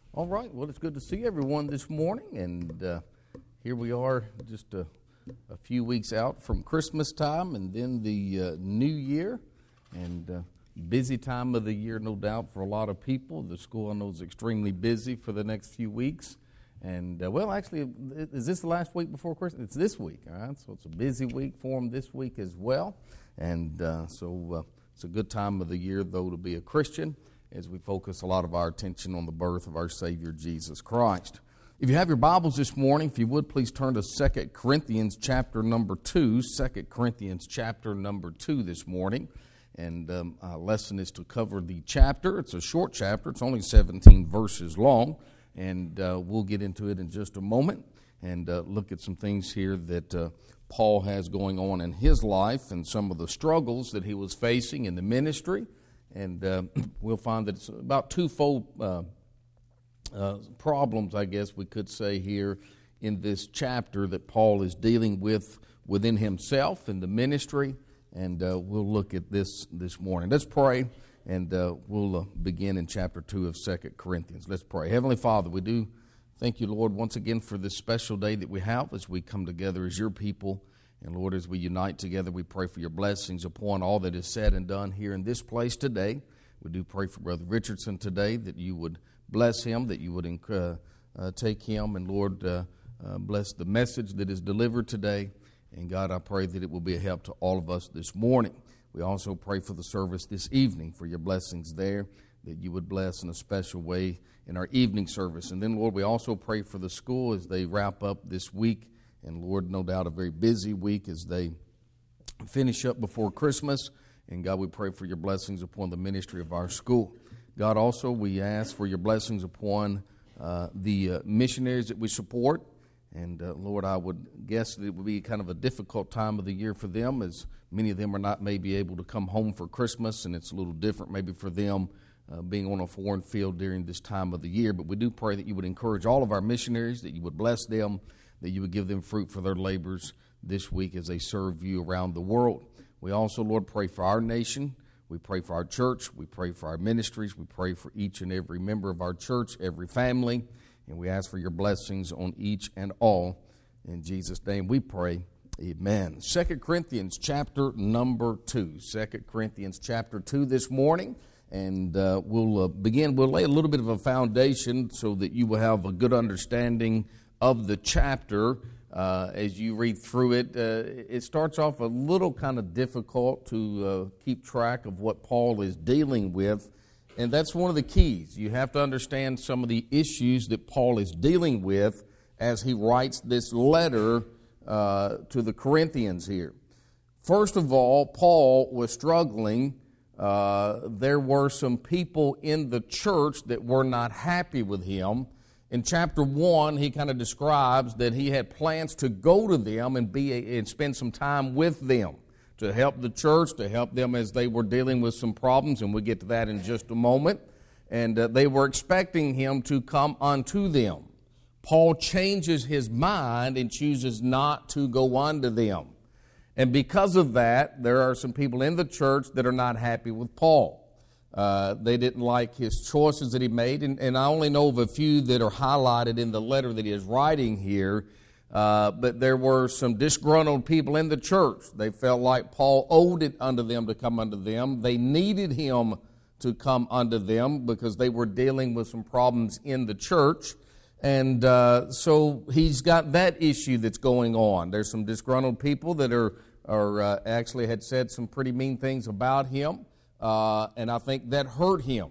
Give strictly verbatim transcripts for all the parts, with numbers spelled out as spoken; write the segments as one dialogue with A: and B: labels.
A: All right, well, it's good to see everyone this morning, and uh, here we are just a, a few weeks out from Christmas time and then the uh, New Year, and uh, busy time of the year, no doubt, for a lot of people. The school, I know, is extremely busy for the next few weeks, and, uh, well, actually, is this the last week before Christmas? It's this week, all right, so it's a busy week for them this week as well, and uh, so uh, it's a good time of the year, though, to be a Christian, as we focus a lot of our attention on the birth of our Savior, Jesus Christ. If you have your Bibles this morning, if you would, please turn to Second Corinthians chapter number two. Second Corinthians chapter number two this morning. And um, our lesson is to cover the chapter. It's a short chapter. It's only seventeen verses long. And uh, we'll get into it in just a moment and uh, look at some things here that uh, Paul has going on in his life and some of the struggles that he was facing in the ministry. And uh, we'll find that it's about twofold uh, uh, problems, I guess we could say, here in this chapter that Paul is dealing with within himself in the ministry. And uh, we'll look at this this morning. Let's pray, and uh, we'll uh, begin in chapter two of Second Corinthians. Let's pray. Heavenly Father, we do thank you, Lord, once again for this special day that we have as we come together as your people. And Lord, as we unite together, we pray for your blessings upon all that is said and done here in this place today. We do pray for Brother Richardson today, that you would bless him, that you would uh, uh, take him, and Lord, uh, uh, bless the message that is delivered today. And God, I pray that it will be a help to all of us this morning. We also pray for the service this evening, for your blessings there, that you would bless in a special way in our evening service. And then, Lord, we also pray for the school as they wrap up this week. And Lord, no doubt a very busy week as they finish up before Christmas. And God, we pray for your blessings upon the ministry of our school. God, also we ask for your blessings upon uh, the uh, missionaries that we support. And uh, Lord, I would guess that it would be kind of a difficult time of the year for them, as many of them are not maybe able to come home for Christmas, and it's a little different maybe for them uh, being on a foreign field during this time of the year. But we do pray that you would encourage all of our missionaries, that you would bless them, that you would give them fruit for their labors this week as they serve you around the world. We also, Lord, pray for our nation. We pray for our church. We pray for our ministries. We pray for each and every member of our church, every family. And we ask for your blessings on each and all. In Jesus' name we pray. Amen. Second Corinthians chapter number two. Second Corinthians chapter two this morning. And uh, we'll uh, begin. We'll lay a little bit of a foundation so that you will have a good understanding of the chapter uh, as you read through it. Uh, it starts off a little kind of difficult to uh, keep track of what Paul is dealing with, and that's one of the keys. You have to understand some of the issues that Paul is dealing with as he writes this letter uh, to the Corinthians here. First of all, Paul was struggling. Uh, there were some people in the church that were not happy with him. In chapter one, he kind of describes that he had plans to go to them and be a, and spend some time with them to help the church, to help them as they were dealing with some problems, and we'll get to that in just a moment. And uh, they were expecting him to come unto them. Paul changes his mind and chooses not to go unto them. And because of that, there are some people in the church that are not happy with Paul. Uh, they didn't like his choices that he made, and, and I only know of a few that are highlighted in the letter that he is writing here, uh, but there were some disgruntled people in the church. They felt like Paul owed it unto them to come unto them. They needed him to come unto them because they were dealing with some problems in the church, and uh, so he's got that issue that's going on. There's some disgruntled people that are, are uh, actually had said some pretty mean things about him. Uh, and I think that hurt him.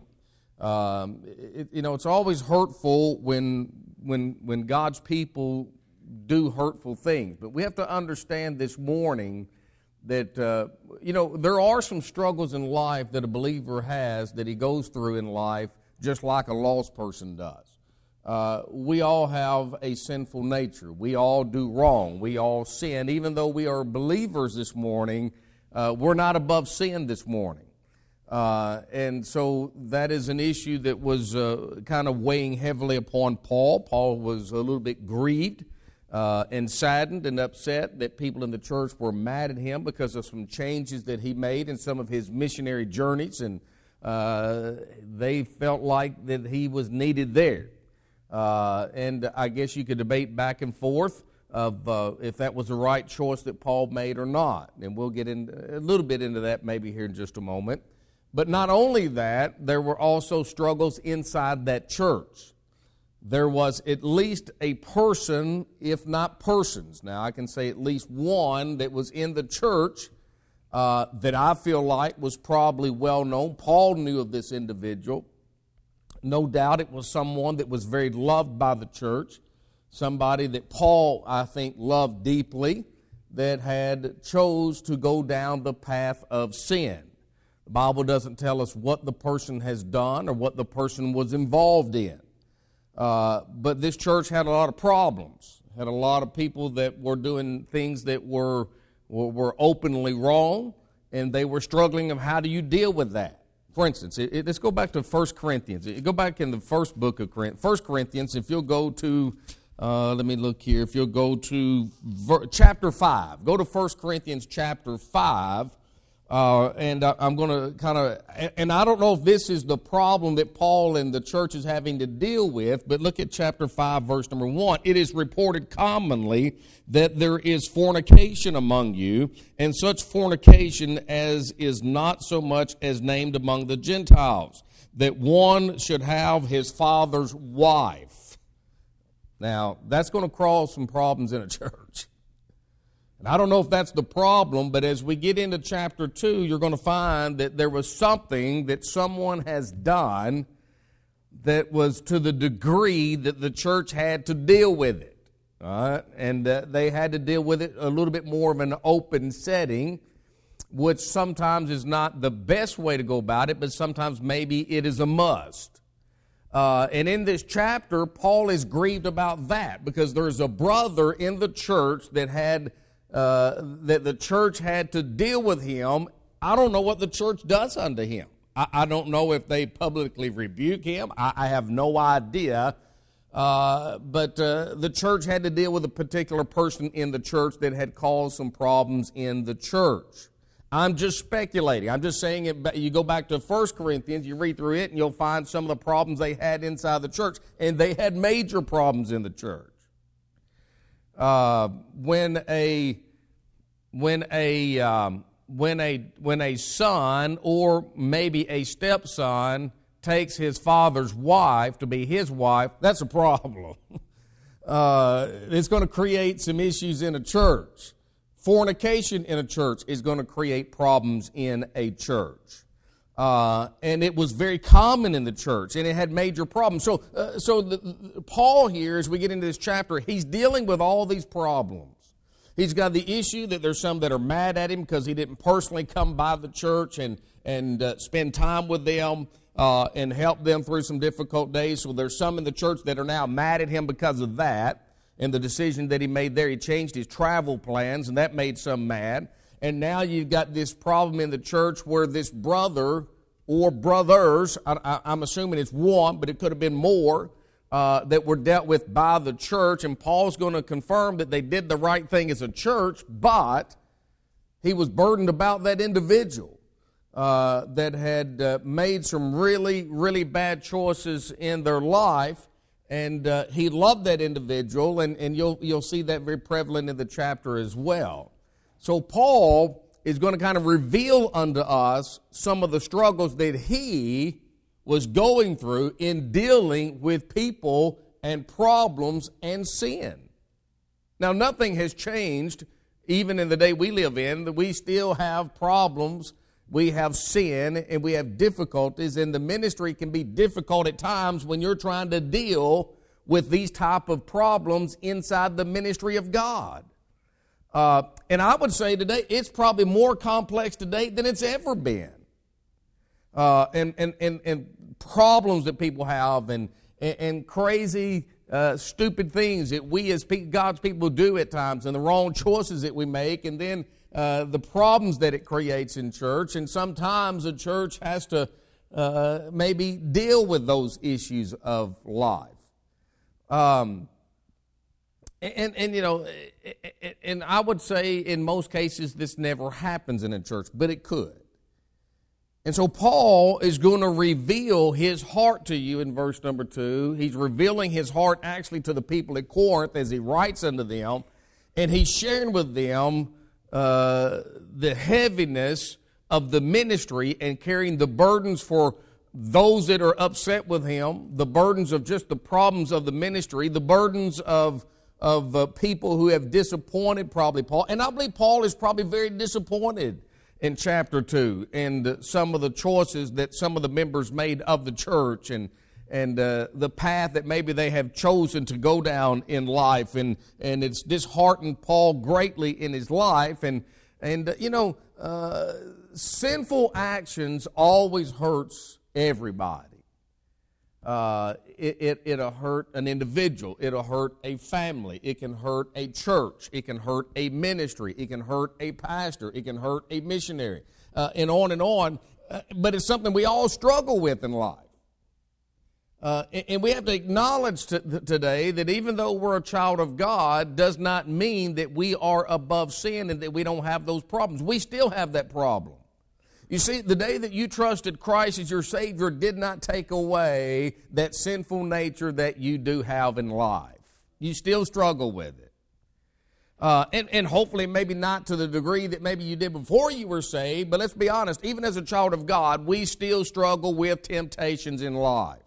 A: Um, it, you know, it's always hurtful when when when God's people do hurtful things. But we have to understand this morning that, uh, you know, there are some struggles in life that a believer has that he goes through in life just like a lost person does. Uh, we all have a sinful nature. We all do wrong. We all sin. Even though we are believers this morning, uh, we're not above sin this morning. Uh, and so that is an issue that was uh, kind of weighing heavily upon Paul. Paul was a little bit grieved uh, and saddened and upset that people in the church were mad at him because of some changes that he made in some of his missionary journeys, and uh, they felt like that he was needed there. Uh, and I guess you could debate back and forth of uh, if that was the right choice that Paul made or not. And we'll get in a little bit into that maybe here in just a moment. But not only that, there were also struggles inside that church. There was at least a person, if not persons. Now, I can say at least one that was in the church uh, that I feel like was probably well known. Paul knew of this individual. No doubt it was someone that was very loved by the church, somebody that Paul, I think, loved deeply, that had chose to go down the path of sin. The Bible doesn't tell us what the person has done or what the person was involved in. Uh, but this church had a lot of problems, had a lot of people that were doing things that were, were, were openly wrong, and they were struggling of how do you deal with that. For instance, it, it, let's go back to First Corinthians. It, go back in the first book of Corinthians. First Corinthians, if you'll go to, uh, let me look here, if you'll go to ver, chapter five. Go to First Corinthians chapter five. Uh, and I, I'm going to kind of, and I don't know if this is the problem that Paul and the church is having to deal with, but look at chapter five, verse number one. It is reported commonly that there is fornication among you, and such fornication as is not so much as named among the Gentiles, that one should have his father's wife. Now, that's going to cause some problems in a church. And I don't know if that's the problem, but as we get into chapter two, you're going to find that there was something that someone has done that was to the degree that the church had to deal with it. All right? And uh, they had to deal with it a little bit more of an open setting, which sometimes is not the best way to go about it, but sometimes maybe it is a must. Uh, and in this chapter, Paul is grieved about that because there's a brother in the church that had Uh, that the church had to deal with him. I don't know what the church does unto him. I, I don't know if they publicly rebuke him. I, I have no idea. Uh, but uh, the church had to deal with a particular person in the church that had caused some problems in the church. I'm just speculating. I'm just saying it. You go back to First Corinthians, you read through it, and you'll find some of the problems they had inside the church. And they had major problems in the church. Uh, when a when a um, when a when a son or maybe a stepson takes his father's wife to be his wife, that's a problem. uh, it's going to create some issues in a church. Fornication in a church is going to create problems in a church. Uh, and it was very common in the church, and it had major problems. So, uh, so the, the, Paul here, as we get into this chapter, he's dealing with all these problems. He's got the issue that there's some that are mad at him because he didn't personally come by the church and and uh, spend time with them uh, and help them through some difficult days. So there's some in the church that are now mad at him because of that and the decision that he made there. He changed his travel plans, and that made some mad. And now you've got this problem in the church where this brother or brothers, I, I, I'm assuming it's one, but it could have been more, uh, that were dealt with by the church. And Paul's going to confirm that they did the right thing as a church, but he was burdened about that individual uh, that had uh, made some really, really bad choices in their life. And uh, he loved that individual, and, and you'll, you'll see that very prevalent in the chapter as well. So Paul is going to kind of reveal unto us some of the struggles that he was going through in dealing with people and problems and sin. Now, nothing has changed even in the day we live in. We still have problems, we have sin, and we have difficulties, and the ministry can be difficult at times when you're trying to deal with these type of problems inside the ministry of God. Uh, and I would say today, it's probably more complex today than it's ever been. Uh, and, and, and, and problems that people have and, and, and crazy, uh, stupid things that we as pe- God's people do at times, and the wrong choices that we make, and then uh, the problems that it creates in church. And sometimes a church has to uh, maybe deal with those issues of life. Um And, and, you know, and I would say in most cases this never happens in a church, but it could. And so Paul is going to reveal his heart to you in verse number two. He's revealing his heart actually to the people at Corinth as he writes unto them. And he's sharing with them uh, the heaviness of the ministry and carrying the burdens for those that are upset with him, the burdens of just the problems of the ministry, the burdens of, of uh, people who have disappointed probably Paul. And I believe Paul is probably very disappointed in chapter two and some of the choices that some of the members made of the church and and uh, the path that maybe they have chosen to go down in life. And, and it's disheartened Paul greatly in his life. And, and uh, you know, uh, sinful actions always hurts everybody. Uh, it, it, it'll hurt an individual. It'll hurt a family. It can hurt a church. It can hurt a ministry. It can hurt a pastor. It can hurt a missionary, uh, and on and on. Uh, but it's something we all struggle with in life. Uh, and, and we have to acknowledge t- today that even though we're a child of God, does not mean that we are above sin and that we don't have those problems. We still have that problem. You see, the day that you trusted Christ as your Savior did not take away that sinful nature that you do have in life. You still struggle with it. Uh, and, and hopefully maybe not to the degree that maybe you did before you were saved, but let's be honest, even as a child of God, we still struggle with temptations in life.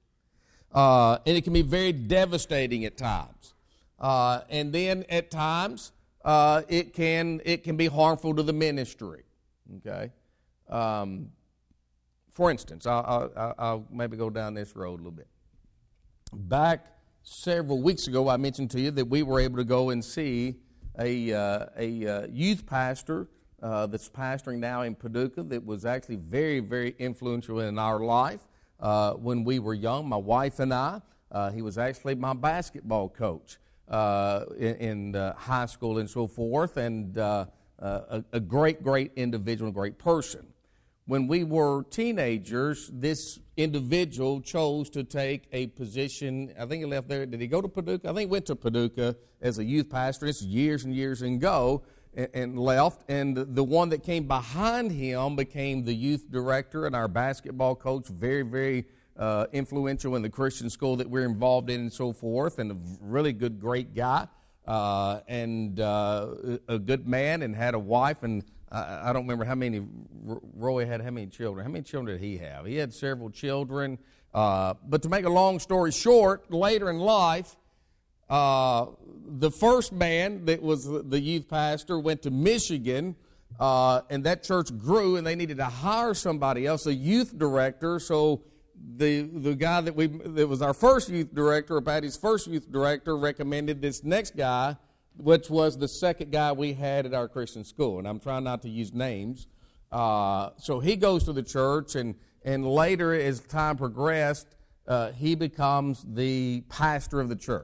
A: Uh, and it can be very devastating at times. Uh, and then at times, uh, it can it can be harmful to the ministry. Okay? Um, for instance, I'll, I'll, I'll maybe go down this road a little bit. Back several weeks ago, I mentioned to you that we were able to go and see a, uh, a uh, youth pastor uh, that's pastoring now in Paducah that was actually very, very influential in our life. Uh, when we were young, my wife and I, uh, he was actually my basketball coach uh, in, in uh, high school and so forth, and uh, uh, a, a great, great individual, a great person. When we were teenagers, this individual chose to take a position. I think he left there. Did he go to Paducah? I think he went to Paducah as a youth pastor. This is years and years ago. And left, and the one that came behind him became the youth director and our basketball coach, very, very uh, influential in the Christian school that we're involved in and so forth, and a really good, great guy, uh, and uh, a good man, and had a wife, and I, I don't remember how many, Roy had how many children. How many children did he have? He had several children, uh, but to make a long story short, later in life, Uh, the first man that was the youth pastor went to Michigan, uh, and that church grew, and they needed to hire somebody else, a youth director. So the the guy that we that was our first youth director, or Patty's first youth director, recommended this next guy, which was the second guy we had at our Christian school. And I'm trying not to use names. Uh, so he goes to the church, and and later, as time progressed, uh, he becomes the pastor of the church.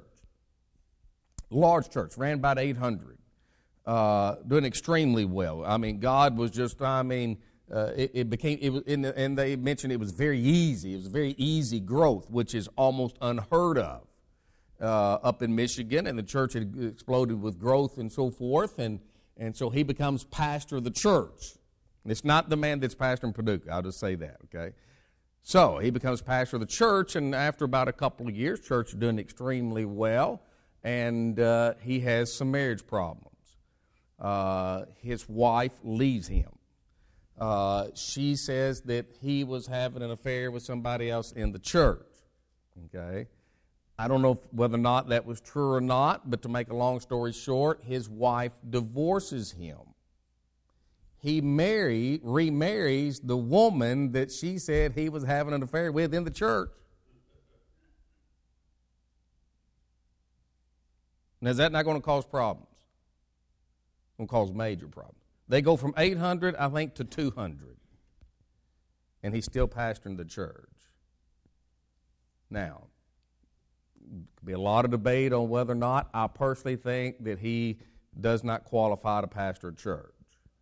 A: Large church, ran about eight hundred, uh, doing extremely well. I mean, God was just, I mean, uh, it, it became, it was, in the, and they mentioned it was very easy. It was very easy growth, which is almost unheard of uh, up in Michigan, and the church had exploded with growth and so forth, and, and so he becomes pastor of the church. And it's not the man that's pastor in Paducah, I'll just say that, okay? So he becomes pastor of the church, and after about a couple of years, church is doing extremely well. And uh, he has some marriage problems. Uh, his wife leaves him. Uh, she says that he was having an affair with somebody else in the church. Okay, I don't know if, whether or not that was true or not, but to make a long story short, his wife divorces him. He marry, remarries the woman that she said he was having an affair with in the church. Now, is that not going to cause problems? It's going to cause major problems. They go from eight hundred, I think, to two hundred. And he's still pastoring the church. Now, there could be a lot of debate on whether or not. I personally think that he does not qualify to pastor a church.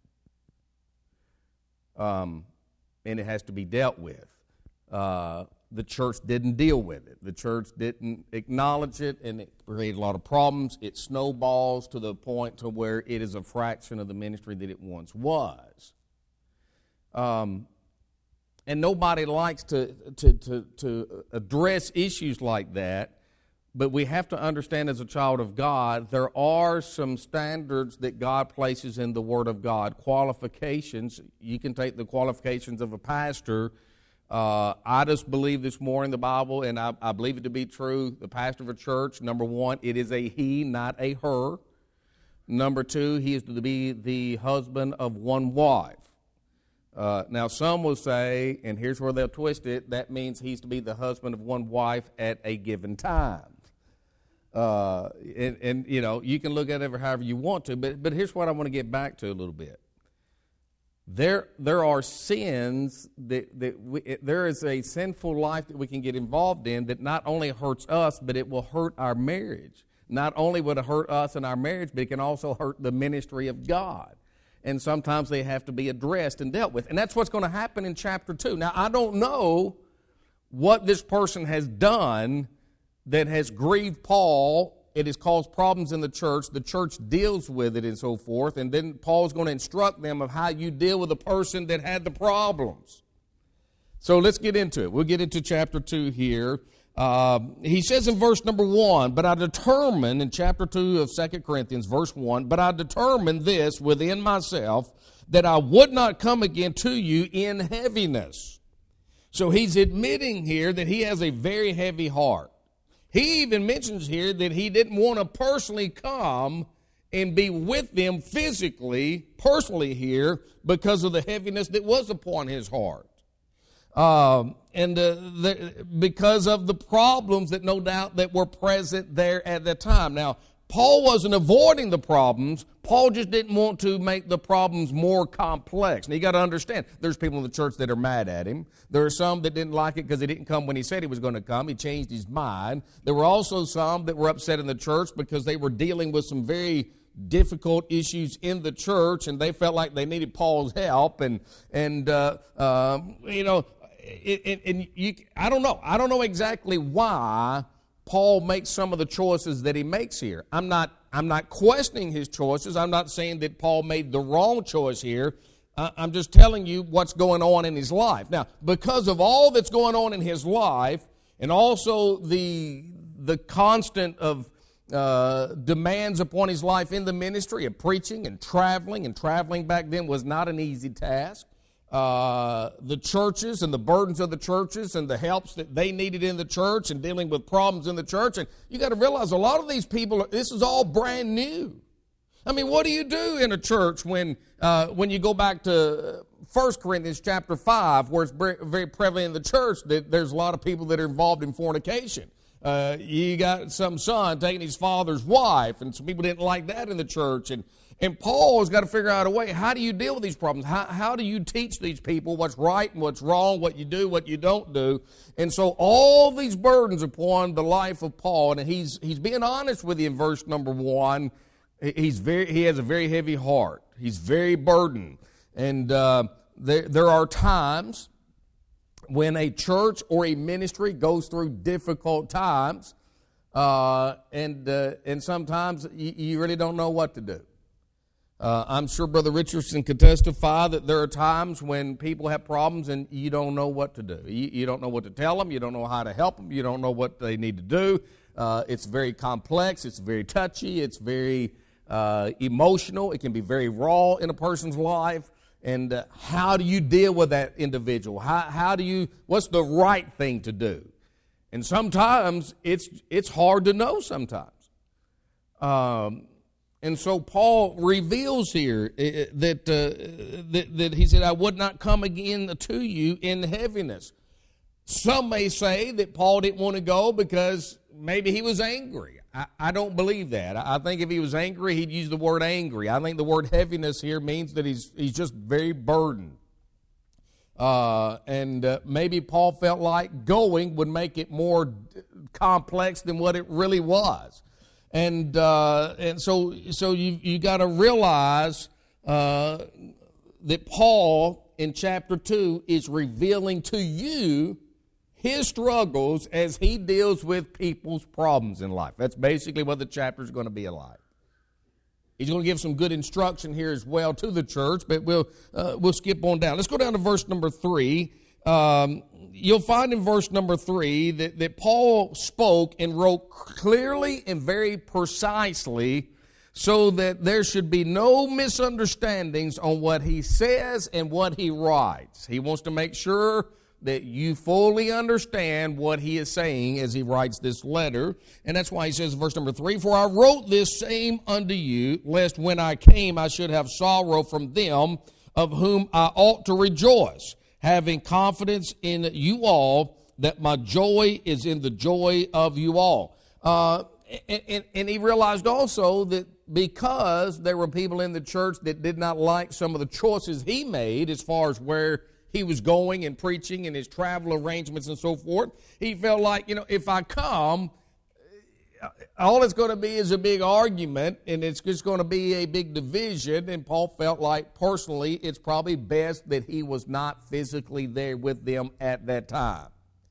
A: Um, and it has to be dealt with. Uh, The church didn't deal with it. The church didn't acknowledge it, and it created a lot of problems. It snowballs to the point to where it is a fraction of the ministry that it once was. Um, and nobody likes to, to, to, to address issues like that. But we have to understand as a child of God, there are some standards that God places in the Word of God, qualifications. You can take the qualifications of a pastor. Uh, I just believe this morning the Bible, and I, I believe it to be true, the pastor of a church, number one, it is a he, not a her. Number two, he is to be the husband of one wife. Uh, now, some will say, and here's where they'll twist it, that means he's to be the husband of one wife at a given time. Uh, and, and, you know, you can look at it however you want to, but, but here's what I want to get back to a little bit. There there are sins, that, that we, it, there is a sinful life that we can get involved in that not only hurts us, but it will hurt our marriage. Not only will it hurt us and our marriage, but it can also hurt the ministry of God. And sometimes they have to be addressed and dealt with. And that's what's going to happen in chapter two. Now, I don't know what this person has done that has grieved Paul. It has caused problems in the church. The church deals with it and so forth. And then Paul's going to instruct them of how you deal with the person that had the problems. So let's get into it. We'll get into chapter two here. Uh, he says in verse number one, but I determined, in chapter two of Second Corinthians, verse one, but I determined this within myself, that I would not come again to you in heaviness. So he's admitting here that he has a very heavy heart. He even mentions here that he didn't want to personally come and be with them physically, personally here, because of the heaviness that was upon his heart. Um, and uh, the, because of the problems that no doubt that were present there at that time. Now, Paul wasn't avoiding the problems. Paul just didn't want to make the problems more complex. Now, you got to understand, there's people in the church that are mad at him. There are some that didn't like it because he didn't come when he said he was going to come. He changed his mind. There were also some that were upset in the church because they were dealing with some very difficult issues in the church, and they felt like they needed Paul's help. And, and uh, uh, you know, it, it, and you, I don't know. I don't know exactly why Paul makes some of the choices that he makes here. I'm not I'm not questioning his choices. I'm not saying that Paul made the wrong choice here. Uh, I'm just telling you what's going on in his life. Now, because of all that's going on in his life, and also the the constant of uh, demands upon his life in the ministry of preaching and traveling, and traveling back then was not an easy task. Uh, the churches and the burdens of the churches and the helps that they needed in the church and dealing with problems in the church. And you got to realize a lot of these people, this is all brand new. I mean, what do you do in a church when uh, when you go back to First Corinthians chapter five, where it's very prevalent in the church that there's a lot of people that are involved in fornication? Uh, you got some son taking his father's wife, and some people didn't like that in the church. And And Paul has got to figure out a way. How do you deal with these problems? How, how do you teach these people what's right and what's wrong, what you do, what you don't do? And so all these burdens upon the life of Paul, and he's he's being honest with you in verse number one. He's very he has a very heavy heart. He's very burdened. And uh, there, there are times when a church or a ministry goes through difficult times, uh, and, uh, and sometimes you, you really don't know what to do. Uh, I'm sure Brother Richardson could testify that there are times when people have problems and you don't know what to do. You, you don't know what to tell them. You don't know how to help them. You don't know what they need to do. Uh, it's very complex. It's very touchy. It's very uh, emotional. It can be very raw in a person's life. And uh, how do you deal with that individual? How, how do you, what's the right thing to do? And sometimes it's it's hard to know sometimes. Um And so Paul reveals here that, uh, that that he said, I would not come again to you in heaviness. Some may say that Paul didn't want to go because maybe he was angry. I, I don't believe that. I think if he was angry, he'd use the word angry. I think the word heaviness here means that he's he's just very burdened. Uh, and uh, maybe Paul felt like going would make it more complex than what it really was. And uh, and so so you you got to realize uh, that Paul in chapter two is revealing to you his struggles as he deals with people's problems in life. That's basically what the chapter is going to be like. He's going to give some good instruction here as well to the church, but we'll uh, we'll skip on down. Let's go down to verse number three.
B: um, you'll find in verse number three that, that Paul spoke and wrote clearly and very precisely so that there should be no misunderstandings on what he says and what he writes. He wants to make sure that you fully understand what he is saying as he writes this letter. And that's why he says in verse number three, "For I wrote this same unto you, lest when I came I should have sorrow from them of whom I ought to rejoice, having confidence in you all, that my joy is in the joy of you all." Uh, and, and, and he realized also that because there were people in the church that did not like some of the choices he made as far as where he was going and preaching and his travel arrangements and so forth, he felt like, you know, if I come, all it's going to be is a big argument, and it's just going to be a big division. And Paul felt like, personally, it's probably best that he was not physically there with them at that time.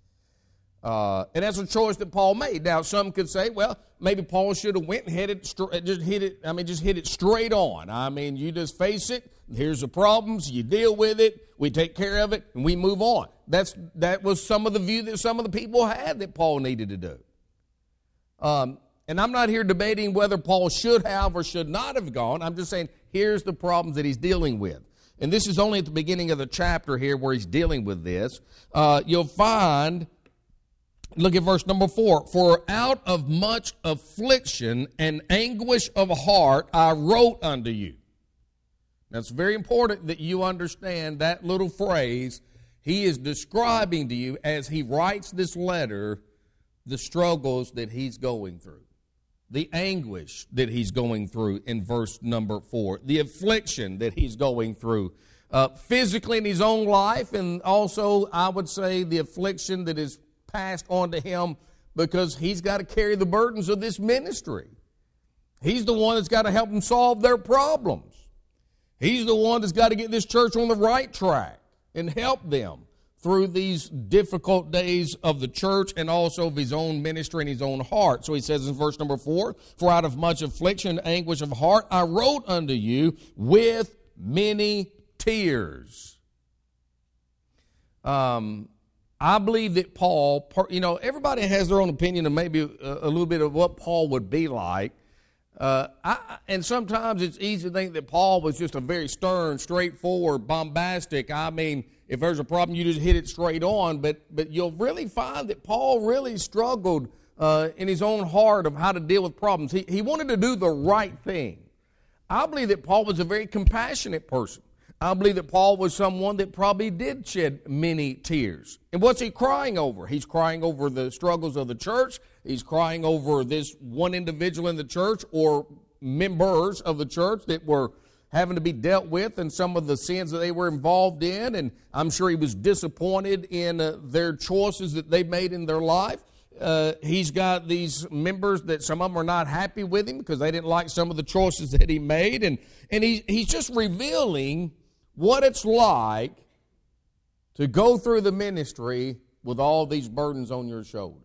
B: Uh, and that's a choice that Paul made. Now, some could say, well, maybe Paul should have went and hit it, just hit it. I mean, just hit it straight on. I mean, you just face it. Here's the problems. You deal with it. We take care of it, and we move on. That's that was some of the view that some of the people had that Paul needed to do. Um, and I'm not here debating whether Paul should have or should not have gone. I'm just saying here's the problems that he's dealing with. And this is only at the beginning of the chapter here where he's dealing with this. Uh, you'll find, look at verse number four. "For out of much affliction and anguish of heart I wrote unto you." Now, it's very important that you understand that little phrase. He is describing to you as he writes this letter the struggles that he's going through, the anguish that he's going through in verse number four, the affliction that he's going through uh, physically in his own life, and also, I would say, the affliction that is passed on to him because he's got to carry the burdens of this ministry. He's the one that's got to help them solve their problems. He's the one that's got to get this church on the right track and help them through these difficult days of the church and also of his own ministry and his own heart. So he says in verse number four, "For out of much affliction and anguish of heart I wrote unto you with many tears." Um, I believe that Paul, you know, everybody has their own opinion and maybe a, a little bit of what Paul would be like. Uh, I, and sometimes it's easy to think that Paul was just a very stern, straightforward, bombastic. I mean, if there's a problem, you just hit it straight on. But but you'll really find that Paul really struggled uh, in his own heart of how to deal with problems. He, he wanted to do the right thing. I believe that Paul was a very compassionate person. I believe that Paul was someone that probably did shed many tears. And what's he crying over? He's crying over the struggles of the church. He's crying over this one individual in the church or members of the church that were having to be dealt with and some of the sins that they were involved in. And I'm sure he was disappointed in uh, their choices that they made in their life. Uh, he's got these members that some of them are not happy with him because they didn't like some of the choices that he made. And, and he, he's just revealing what it's like to go through the ministry with all these burdens on your shoulders.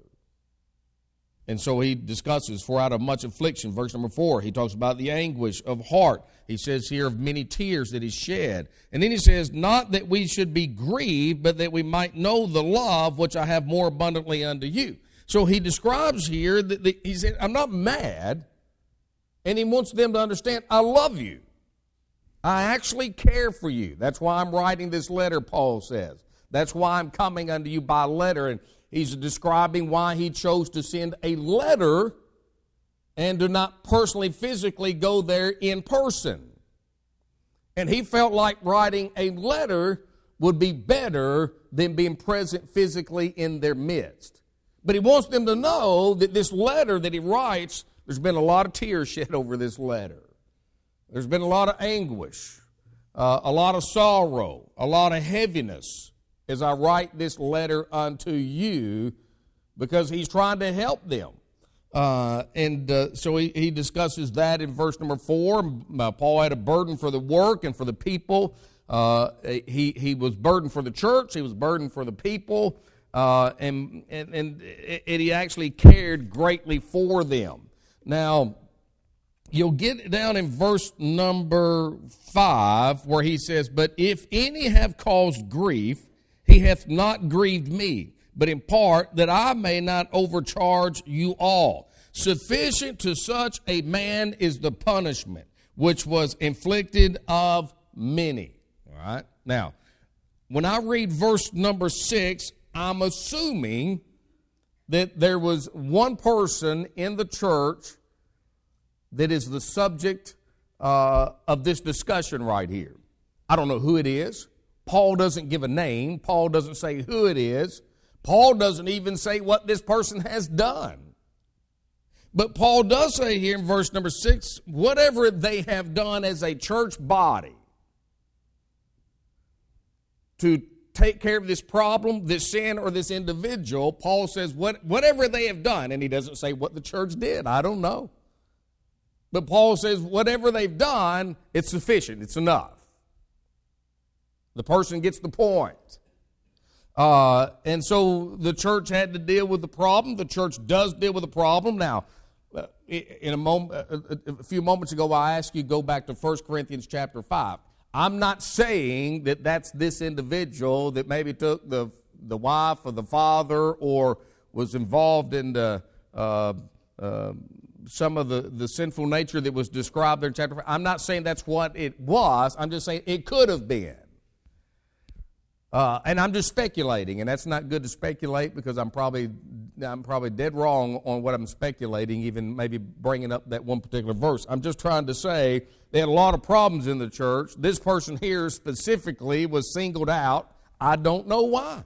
B: And so he discusses, "For out of much affliction," verse number four, he talks about the anguish of heart. He says here of many tears that he shed. And then he says, "Not that we should be grieved, but that we might know the love which I have more abundantly unto you." So he describes here that the, he said, I'm not mad, and he wants them to understand, I love you. I actually care for you. That's why I'm writing this letter, Paul says. That's why I'm coming unto you by letter. And he's describing why he chose to send a letter and to not personally, physically go there in person. And he felt like writing a letter would be better than being present physically in their midst. But he wants them to know that this letter that he writes, there's been a lot of tears shed over this letter. There's been a lot of anguish, uh, a lot of sorrow, a lot of heaviness as I write this letter unto you, because he's trying to help them. Uh, and uh, so he, he discusses that in verse number four. Uh, Paul had a burden for the work and for the people. Uh, he, he was burdened for the church. He was burdened for the people. Uh, and, and, and, and he actually cared greatly for them. Now, you'll get down in verse number five where he says, "But if any have caused grief, he hath not grieved me, but in part that I may not overcharge you all. Sufficient to such a man is the punishment which was inflicted of many. All right. Now, when I read verse number six, I'm assuming that there was one person in the church that is the subject uh, of this discussion right here. I don't know who it is. Paul doesn't give a name. Paul doesn't say who it is. Paul doesn't even say what this person has done. But Paul does say here in verse number six, whatever they have done as a church body to take care of this problem, this sin, or this individual, Paul says what, whatever they have done, and he doesn't say what the church did. I don't know. But Paul says whatever they've done, it's sufficient. It's enough. The person gets the point. Uh, and so the church had to deal with the problem. The church does deal with the problem. Now, uh, in a moment, a, a few moments ago, I asked you to go back to First Corinthians chapter five. I'm not saying that that's this individual that maybe took the the wife or the father or was involved in the, uh, uh, some of the, the sinful nature that was described there in chapter five. I'm not saying that's what it was. I'm just saying it could have been. Uh, and I'm just speculating, and that's not good to speculate because I'm probably I'm probably dead wrong on what I'm speculating, even maybe bringing up that one particular verse. I'm just trying to say they had a lot of problems in the church. This person here specifically was singled out. I don't know why.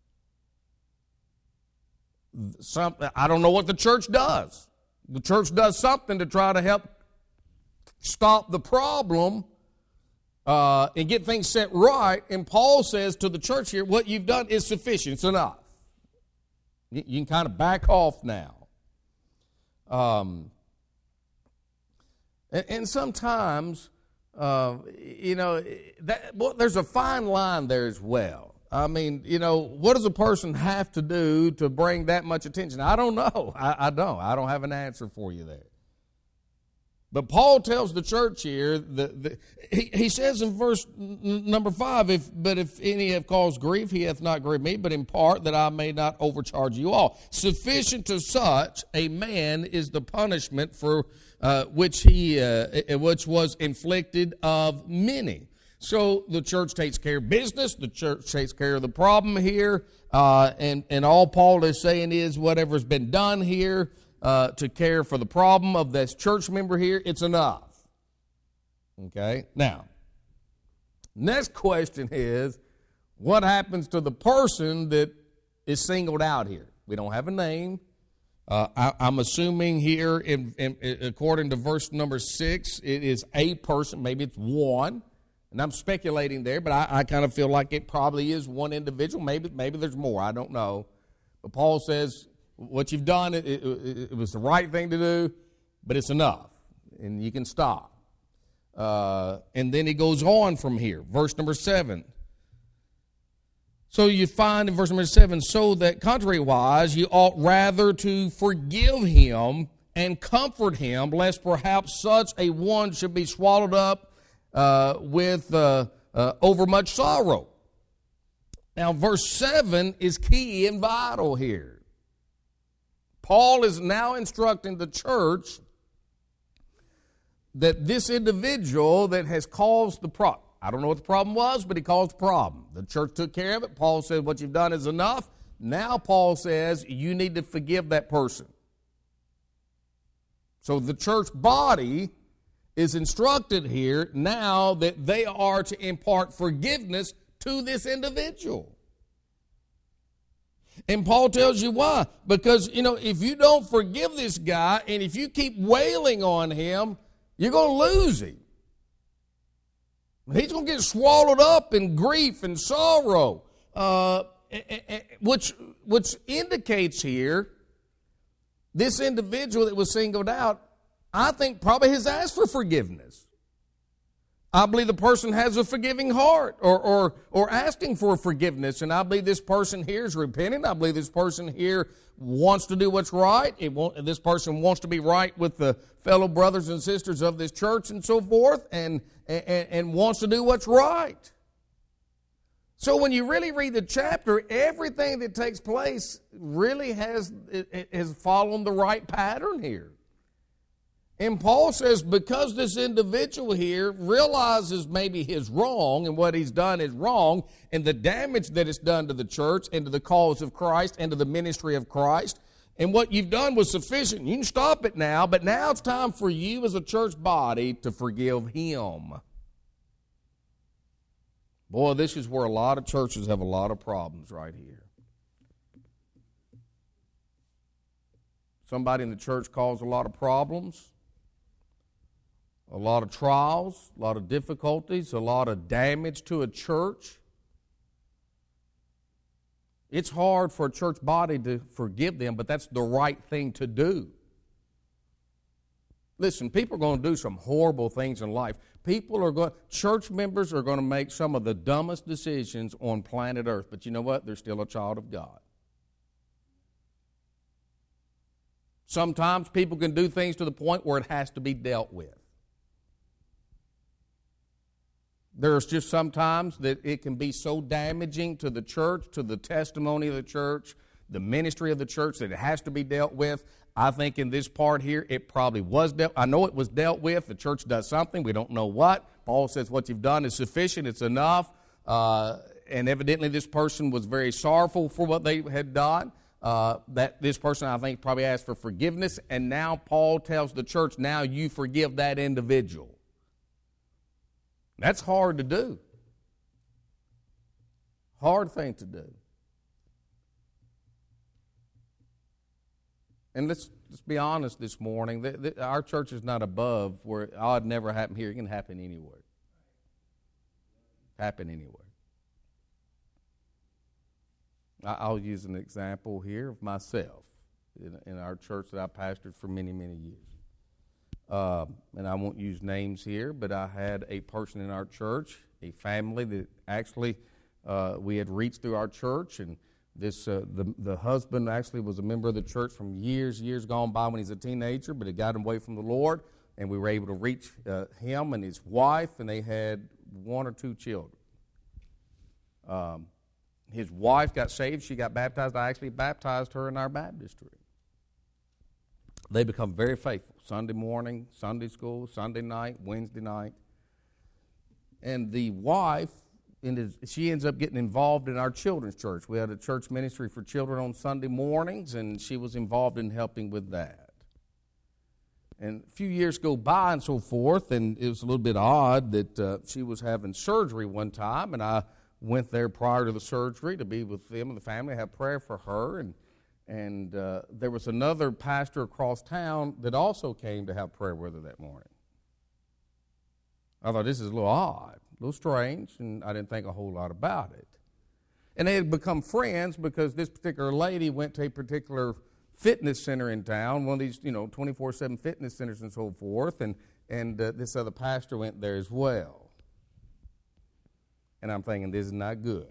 B: Some, I don't know what the church does. The church does something to try to help stop the problem Uh, and get things set right. And Paul says to the church here, what you've done is sufficient. It's enough. You, you can kind of back off now. Um, and, and sometimes, uh, you know, that, well, there's a fine line there as well. I mean, you know, what does a person have to do to bring that much attention? I don't know. I, I don't. I don't have an answer for you there. But Paul tells the church here, that the, he, he says in verse n- number five, if, but if any have caused grief, he hath not grieved me, but in part that I may not overcharge you all. Sufficient to such a man is the punishment for uh, which he uh, which was inflicted of many. So the church takes care of business, the church takes care of the problem here, uh, and, and all Paul is saying is whatever's been done here, Uh, to care for the problem of this church member here, it's enough. Okay? Now, next question is, what happens to the person that is singled out here? We don't have a name. Uh, I, I'm assuming here, in, in, according to verse number six, it is a person. Maybe it's one. And I'm speculating there, but I, I kind of feel like it probably is one individual. Maybe, maybe there's more. I don't know. But Paul says, what you've done, it, it, it was the right thing to do, but it's enough, and you can stop. Uh, and then he goes on from here, verse number seven. So you find in verse number seven, so that contrariwise you ought rather to forgive him and comfort him, lest perhaps such a one should be swallowed up uh, with uh, uh, overmuch sorrow. Now, verse seven is key and vital here. Paul is now instructing the church that this individual that has caused the problem, I don't know what the problem was, but he caused the problem. The church took care of it. Paul said what you've done is enough. Now Paul says you need to forgive that person. So the church body is instructed here now that they are to impart forgiveness to this individual. And Paul tells you why. Because, you know, if you don't forgive this guy and if you keep wailing on him, you're going to lose him. He's going to get swallowed up in grief and sorrow, uh, which, which indicates here this individual that was singled out, I think probably has asked for forgiveness. I believe the person has a forgiving heart or, or, or asking for forgiveness. And I believe this person here is repentant. I believe this person here wants to do what's right. It won't, this person wants to be right with the fellow brothers and sisters of this church and so forth and, and, and wants to do what's right. So when you really read the chapter, everything that takes place really has, it, it has followed the right pattern here. And Paul says because this individual here realizes maybe his wrong and what he's done is wrong and the damage that it's done to the church and to the cause of Christ and to the ministry of Christ, and what you've done was sufficient. You can stop it now, but now it's time for you as a church body to forgive him. Boy, this is where a lot of churches have a lot of problems right here. Somebody in the church caused a lot of problems, a lot of trials, a lot of difficulties, a lot of damage to a church. It's hard for a church body to forgive them, but that's the right thing to do. Listen, people are going to do some horrible things in life. People are going, church members are going to make some of the dumbest decisions on planet Earth, but you know what? They're still a child of God. Sometimes people can do things to the point where it has to be dealt with. There's just sometimes that it can be so damaging to the church, to the testimony of the church, the ministry of the church, that it has to be dealt with. I think in this part here, it probably was dealt. I know it was dealt with. The church does something. We don't know what. Paul says what you've done is sufficient. It's enough. Uh, and evidently this person was very sorrowful for what they had done. Uh, that this person, I think, probably asked for forgiveness. And now Paul tells the church, now you forgive that individual. That's hard to do. Hard thing to do. And let's, let's be honest this morning. The, the, our church is not above where it ought never happen here. It can happen anywhere. Happen anywhere. I, I'll use an example here of myself in, in our church that I pastored for many, many years. Uh, and I won't use names here, but I had a person in our church, a family that actually uh, we had reached through our church, and This uh, the the husband actually was a member of the church from years, years gone by when he was a teenager, but it got him away from the Lord, and we were able to reach uh, him and his wife, and they had one or two children. Um, his wife got saved. She got baptized. I actually baptized her in our baptistry. They become very faithful. Sunday morning, Sunday school, Sunday night, Wednesday night. And the wife, she ends up getting involved in our children's church. We had a church ministry for children on Sunday mornings, and she was involved in helping with that. And a few years go by and so forth, and it was a little bit odd that uh, she was having surgery one time, and I went there prior to the surgery to be with them and the family, have prayer for her, and and uh, there was another pastor across town that also came to have prayer with her that morning. I thought, this is a little odd, a little strange, and I didn't think a whole lot about it. And they had become friends because this particular lady went to a particular fitness center in town, one of these, you know, twenty-four seven fitness centers and so forth, and, and uh, this other pastor went there as well. And I'm thinking, this is not good.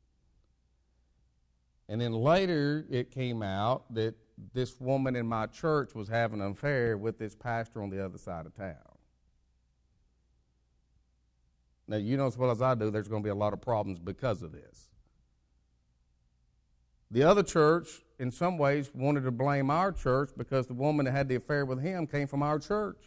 B: And then later it came out that this woman in my church was having an affair with this pastor on the other side of town. Now, you know as well as I do, there's going to be a lot of problems because of this. The other church, in some ways, wanted to blame our church because the woman that had the affair with him came from our church.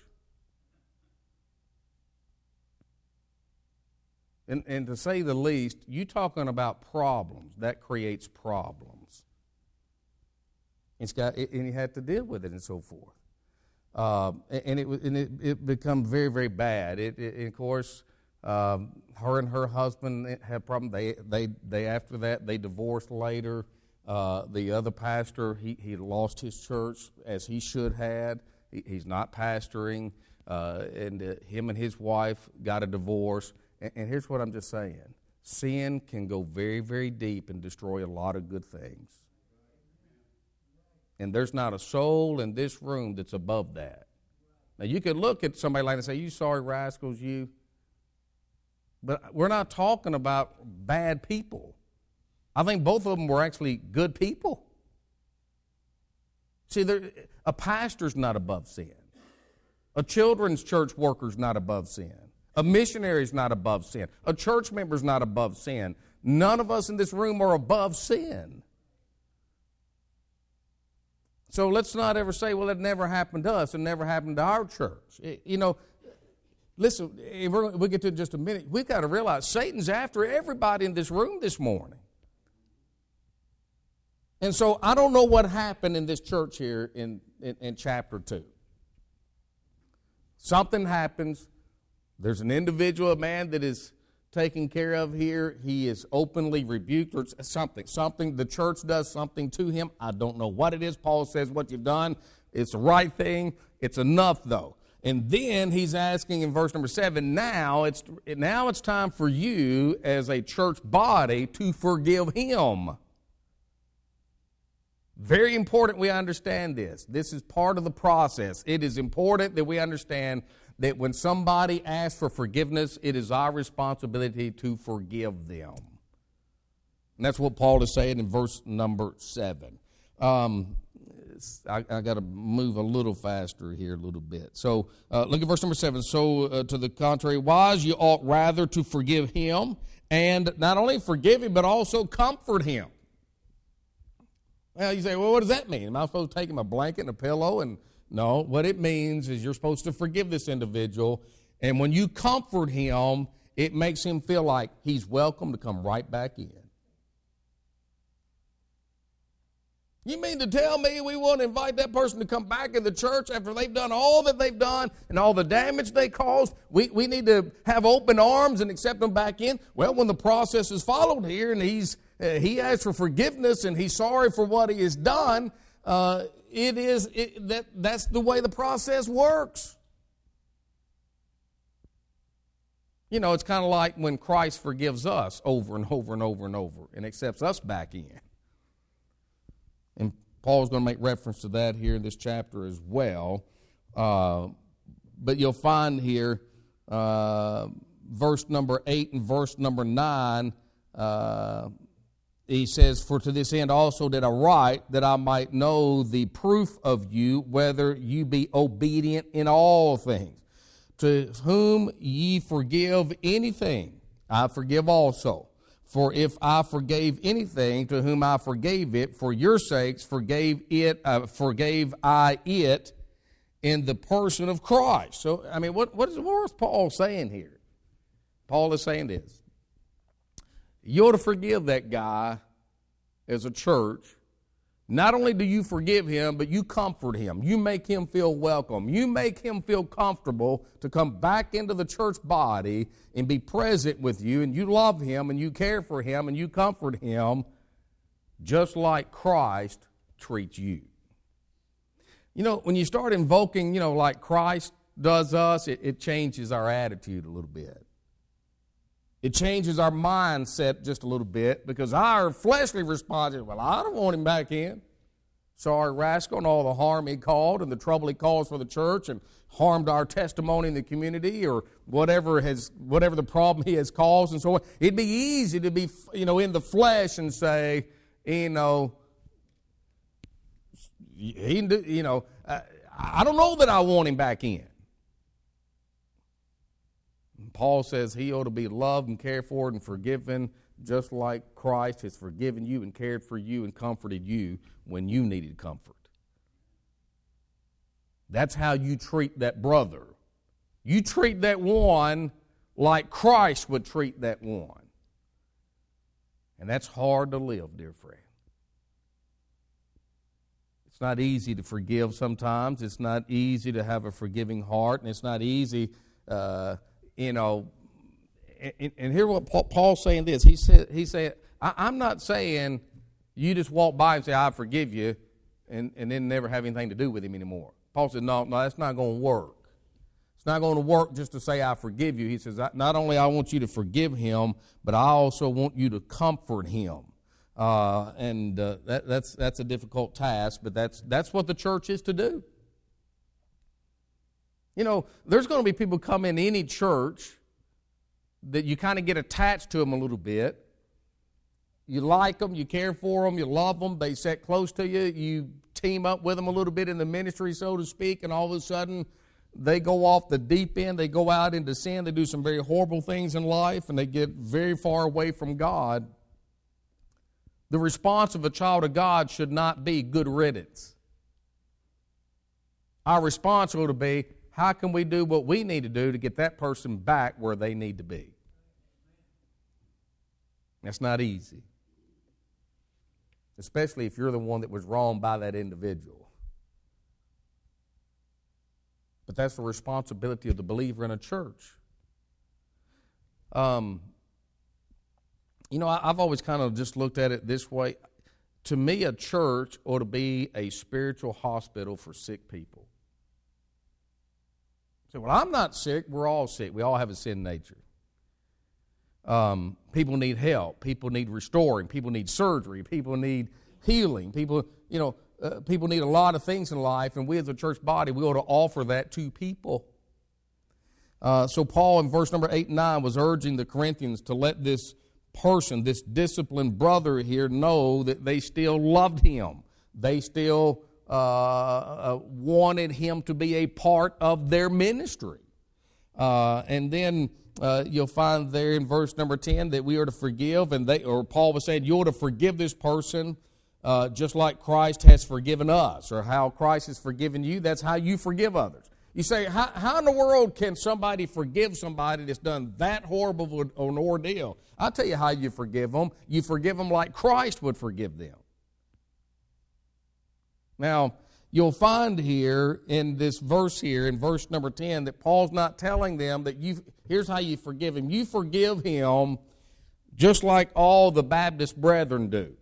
B: And, and to say the least, you talking about problems, that creates problems. It's got, and you had to deal with it and so forth. Uh, and it, and it, it become very, very bad. It, it, and of course, um, her and her husband had problems. They, they, they after that, they divorced later. Uh, the other pastor, he, he lost his church as he should had. He, he's not pastoring. Uh, and uh, him and his wife got a divorce. And, and here's what I'm just saying. Sin can go very, very deep and destroy a lot of good things. And there's not a soul in this room that's above that. Now, you could look at somebody like that and say, you sorry rascals, you. But we're not talking about bad people. I think both of them were actually good people. See, there, a pastor's not above sin. A children's church worker's not above sin. A missionary's not above sin. A church member's not above sin. None of us in this room are above sin. So let's not ever say, well, it never happened to us. It never happened to our church. It, you know, listen, we'll get to it in just a minute. We've got to realize Satan's after everybody in this room this morning. And so I don't know what happened in this church here in, in, in chapter two. Something happens. There's an individual, a man that is taken care of here. He is openly rebuked or something. Something, the church does something to him. I don't know what it is. Paul says what you've done, it's the right thing. It's enough, though. And then he's asking in verse number seven, now it's, now it's time for you as a church body to forgive him. Very important we understand this. This is part of the process. It is important that we understand that when somebody asks for forgiveness, it is our responsibility to forgive them. And that's what Paul is saying in verse number seven. Um, I, I got to move a little faster here a little bit. So uh, look at verse number seven. So uh, to the contrary, wives, you ought rather to forgive him, and not only forgive him, but also comfort him. Well, you say, well, what does that mean? Am I supposed to take him a blanket and a pillow? And no, what it means is you're supposed to forgive this individual. And when you comfort him, it makes him feel like he's welcome to come right back in. You mean to tell me we want to invite that person to come back in the church after they've done all that they've done and all the damage they caused? We, we need to have open arms and accept them back in? Well, when the process is followed here and he's uh, he asks for forgiveness and he's sorry for what he has done, uh, it is it, that that's the way the process works. You know, it's kind of like when Christ forgives us over and over and over and over and accepts us back in. And Paul's going to make reference to that here in this chapter as well. Uh, but you'll find here, uh, verse number eight and verse number nine, uh, he says, for to this end also did I write, that I might know the proof of you, whether you be obedient in all things. To whom ye forgive anything, I forgive also. For if I forgave anything, to whom I forgave it, for your sakes forgave it, uh, forgave I it in the person of Christ. So, I mean, what, what is what is Paul saying here? Paul is saying this. You ought to forgive that guy as a church. Not only do you forgive him, but you comfort him. You make him feel welcome. You make him feel comfortable to come back into the church body and be present with you, and you love him, and you care for him, and you comfort him just like Christ treats you. You know, when you start invoking, you know, like Christ does us, it, it changes our attitude a little bit. It changes our mindset just a little bit, because our fleshly response is, well, I don't want him back in. Sorry, rascal, and all the harm he caused and the trouble he caused for the church and harmed our testimony in the community, or whatever has whatever the problem he has caused and so on. It'd be easy to be, you know, in the flesh and say, you know, he, you know, I don't know that I want him back in. Paul says he ought to be loved and cared for and forgiven just like Christ has forgiven you and cared for you and comforted you when you needed comfort. That's how you treat that brother. You treat that one like Christ would treat that one. And that's hard to live, dear friend. It's not easy to forgive sometimes. It's not easy to have a forgiving heart, and it's not easy uh You know, and, and hear what Paul, Paul's saying this. He said, he said, I, I'm not saying you just walk by and say, I forgive you, and, and then never have anything to do with him anymore. Paul said, no, no, that's not going to work. It's not going to work just to say I forgive you. He says, not only I want you to forgive him, but I also want you to comfort him. Uh, and uh, that, that's that's a difficult task, but that's that's what the church is to do. You know, there's going to be people come in any church that you kind of get attached to them a little bit. You like them, you care for them, you love them, they sit close to you, you team up with them a little bit in the ministry, so to speak, and all of a sudden they go off the deep end, they go out into sin, they do some very horrible things in life, and they get very far away from God, the response of a child of God should not be good riddance. Our response ought to be, how can we do what we need to do to get that person back where they need to be? That's not easy, especially if you're the one that was wronged by that individual. But that's the responsibility of the believer in a church. Um, you know, I, I've always kind of just looked at it this way. To me, a church ought to be a spiritual hospital for sick people. So, well, I'm not sick. We're all sick. We all have a sin nature. Um, people need help. People need restoring. People need surgery. People need healing. People, you know, uh, people need a lot of things in life, and we as a church body, we ought to offer that to people. Uh, so Paul in verse number eight and nine was urging the Corinthians to let this person, this disciplined brother here, know that they still loved him. They still uh, uh, wanted him to be a part of their ministry. Uh, and then uh, you'll find there in verse number ten that we are to forgive, and they, or Paul was saying, you ought to forgive this person uh, just like Christ has forgiven us, or how Christ has forgiven you. That's how you forgive others. You say, how, how in the world can somebody forgive somebody that's done that horrible of an ordeal? I'll tell you how you forgive them. You forgive them like Christ would forgive them. Now, you'll find here in this verse here, in verse number ten, that Paul's not telling them that you. Here's how you forgive him. You forgive him just like all the Baptist brethren do.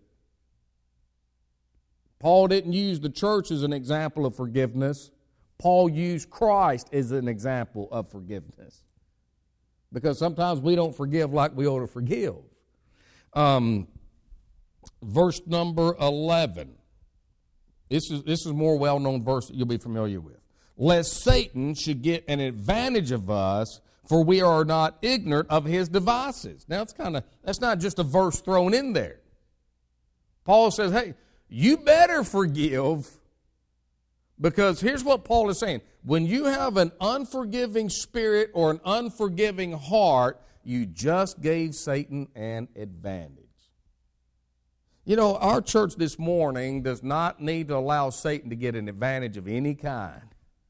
B: Paul didn't use the church as an example of forgiveness. Paul used Christ as an example of forgiveness. Because sometimes we don't forgive like we ought to forgive. Um, verse number eleven. This is, this is a more well-known verse that you'll be familiar with. Lest Satan should get an advantage of us, for we are not ignorant of his devices. Now, it's kind of that's not just a verse thrown in there. Paul says, hey, you better forgive, because here's what Paul is saying. When you have an unforgiving spirit or an unforgiving heart, you just gave Satan an advantage. You know, our church this morning does not need to allow Satan to get an advantage of any kind.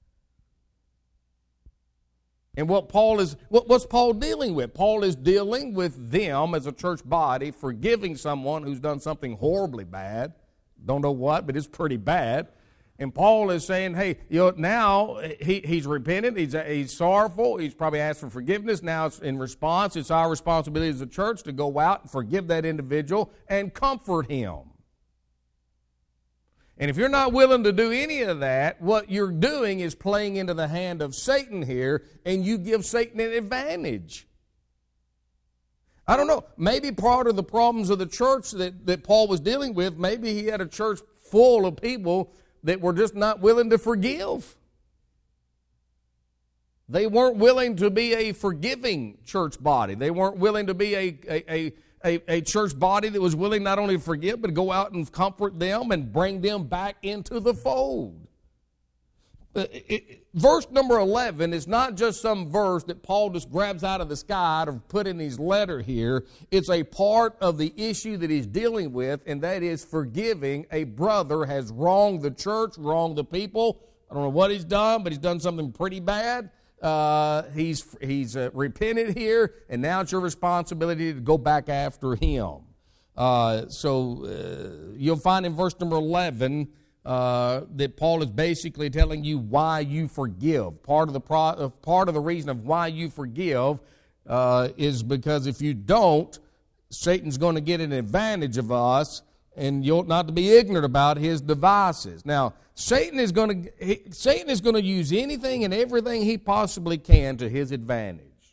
B: And what Paul is, what, what's Paul dealing with? Paul is dealing with them as a church body, forgiving someone who's done something horribly bad. Don't know what, but it's pretty bad. And Paul is saying, hey, you know, now he, he's repentant, he's, he's sorrowful, he's probably asked for forgiveness. Now it's in response, it's our responsibility as a church to go out and forgive that individual and comfort him. And if you're not willing to do any of that, what you're doing is playing into the hand of Satan here, and you give Satan an advantage. I don't know, maybe part of the problems of the church that, that Paul was dealing with, maybe he had a church full of people that were just not willing to forgive. They weren't willing to be a forgiving church body. They weren't willing to be a, a, a, a church body that was willing not only to forgive, but to go out and comfort them and bring them back into the fold. It, it, verse number eleven is not just some verse that Paul just grabs out of the sky to put in his letter here. It's a part of the issue that he's dealing with, and that is forgiving a brother has wronged the church, wronged the people. I don't know what he's done, but he's done something pretty bad. Uh, he's he's uh, repented here, and now it's your responsibility to go back after him. Uh, so uh, you'll find in verse number eleven, Uh, that Paul is basically telling you why you forgive. Part of the pro, uh, part of the reason of why you forgive uh, is because if you don't, Satan's going to get an advantage of us, and you ought not to be ignorant about his devices. Now, Satan is going to he, Satan is going to use anything and everything he possibly can to his advantage.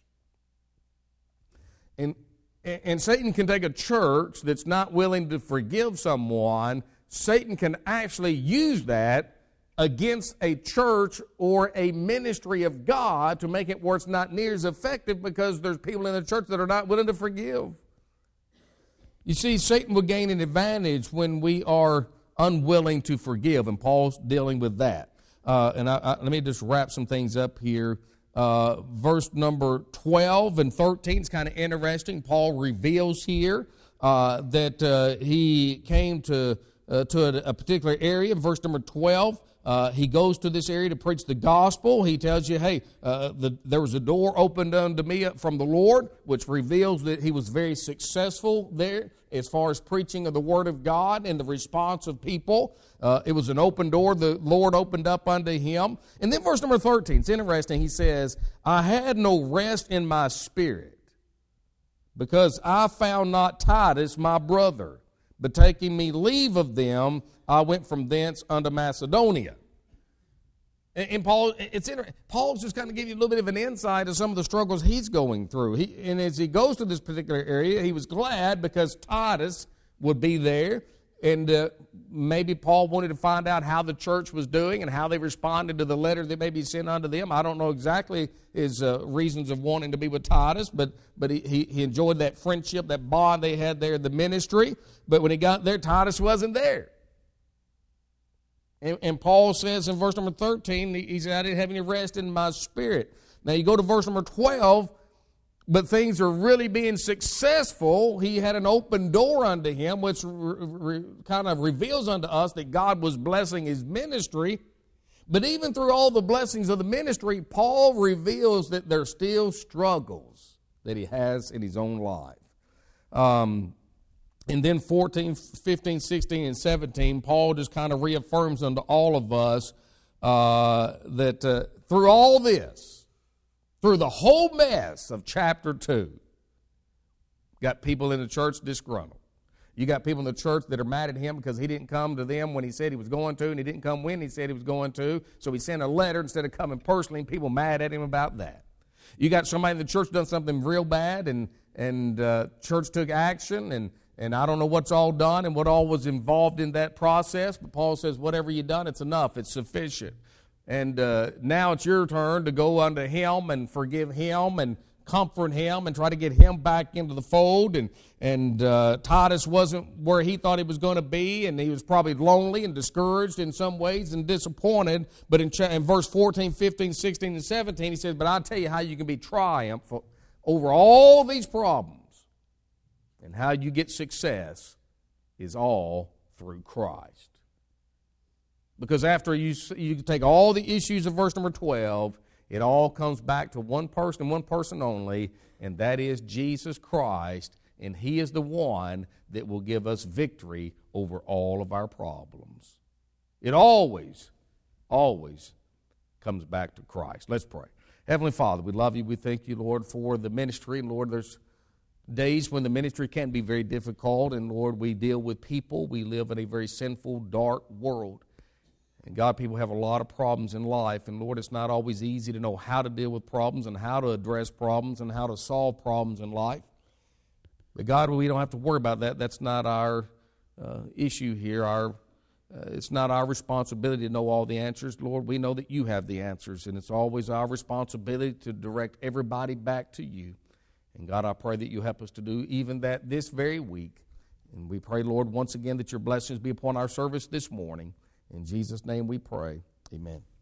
B: And and Satan can take a church that's not willing to forgive someone. Satan can actually use that against a church or a ministry of God to make it where it's not near as effective because there's people in the church that are not willing to forgive. You see, Satan will gain an advantage when we are unwilling to forgive, and Paul's dealing with that. uh, and I, I, let me just wrap some things up here. Uh, verse number twelve and thirteen is kind of interesting. Paul reveals here uh, that uh, he came to uh, to a, a particular area. Verse number twelve, uh, he goes to this area to preach the gospel. He tells you, hey, uh, the, there was a door opened unto me from the Lord, which reveals that he was very successful there as far as preaching of the Word of God and the response of people. Uh, it was an open door the Lord opened up unto him. And then verse number thirteen, it's interesting. He says, I had no rest in my spirit, because I found not Titus my brother, but taking me leave of them, I went from thence unto Macedonia. And, and Paul, it's interesting. Paul's just kind of give you a little bit of an insight of some of the struggles he's going through. He, and as he goes to this particular area, he was glad because Titus would be there. And uh, maybe Paul wanted to find out how the church was doing and how they responded to the letter that may be sent unto them. I don't know exactly his uh, reasons of wanting to be with Titus, but but he, he, he enjoyed that friendship, that bond they had there in the ministry. But when he got there, Titus wasn't there. And, and Paul says in verse number thirteen, he, he said, I didn't have any rest in my spirit. Now you go to verse number twelve, but things are really being successful. He had an open door unto him, which re, re, kind of reveals unto us that God was blessing his ministry. But even through all the blessings of the ministry, Paul reveals that there are still struggles that he has in his own life. Um, and then fourteen, fifteen, sixteen, and seventeen, Paul just kind of reaffirms unto all of us uh, that uh, through all this, through the whole mess of chapter two, got people in the church disgruntled. You got people in the church that are mad at him because he didn't come to them when he said he was going to, and he didn't come when he said he was going to. So he sent a letter instead of coming personally, and people mad at him about that. You got somebody in the church done something real bad, and and uh, church took action, and and I don't know what's all done and what all was involved in that process. But Paul says, whatever you done, it's enough. It's sufficient. And uh, now it's your turn to go unto him and forgive him and comfort him and try to get him back into the fold. And, and uh, Titus wasn't where he thought he was going to be, and he was probably lonely and discouraged in some ways and disappointed. But in, in verse fourteen, fifteen, sixteen, and seventeen, he says, but I'll tell you how you can be triumphant over all these problems, and how you get success is all through Christ. Because after you you take all the issues of verse number twelve, it all comes back to one person and one person only, and that is Jesus Christ, and he is the one that will give us victory over all of our problems. It always, always comes back to Christ. Let's pray. Heavenly Father, we love you. We thank you, Lord, for the ministry. And Lord, there's days when the ministry can be very difficult, and Lord, we deal with people. We live in a very sinful, dark world. And God, people have a lot of problems in life, and Lord, it's not always easy to know how to deal with problems and how to address problems and how to solve problems in life. But God, we don't have to worry about that. That's not our uh, issue here. Our uh, it's not our responsibility to know all the answers. Lord, we know that you have the answers, and it's always our responsibility to direct everybody back to you. And God, I pray that you help us to do even that this very week. And we pray, Lord, once again that your blessings be upon our service this morning. In Jesus' name we pray. Amen.